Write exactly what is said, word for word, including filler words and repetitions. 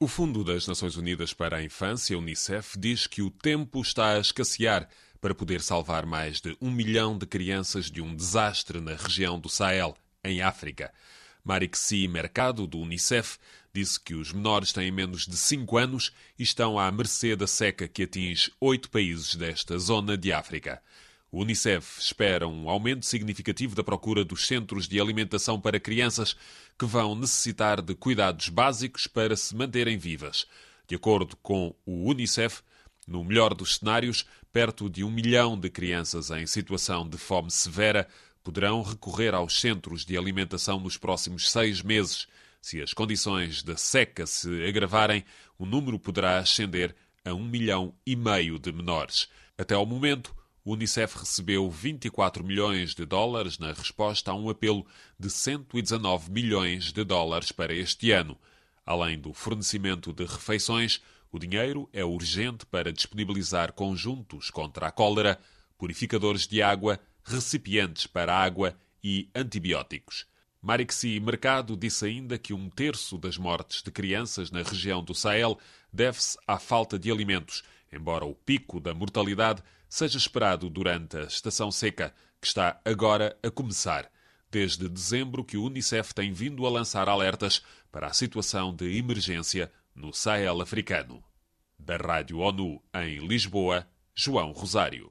O Fundo das Nações Unidas para a Infância, Unicef, diz que o tempo está a escassear para poder salvar mais de um milhão de crianças de um desastre na região do Sahel, em África. Marixie Mercado, do Unicef, disse que os menores têm menos de cinco anos e estão à mercê da seca que atinge oito países desta zona de África. O Unicef espera um aumento significativo da procura dos centros de alimentação para crianças que vão necessitar de cuidados básicos para se manterem vivas. De acordo com o Unicef, no melhor dos cenários, perto de um milhão de crianças em situação de fome severa poderão recorrer aos centros de alimentação nos próximos seis meses. Se as condições da seca se agravarem, o número poderá ascender a um milhão e meio de menores. Até ao momento, o Unicef recebeu vinte e quatro milhões de dólares na resposta a um apelo de cento e dezanove milhões de dólares para este ano. Além do fornecimento de refeições, o dinheiro é urgente para disponibilizar conjuntos contra a cólera, purificadores de água, recipientes para água e antibióticos. Marixie Mercado disse ainda que um terço das mortes de crianças na região do Sahel deve-se à falta de alimentos, embora o pico da mortalidade seja esperado durante a estação seca, que está agora a começar. Desde dezembro que o Unicef tem vindo a lançar alertas para a situação de emergência no Sahel africano. Da Rádio ONU em Lisboa, João Rosário.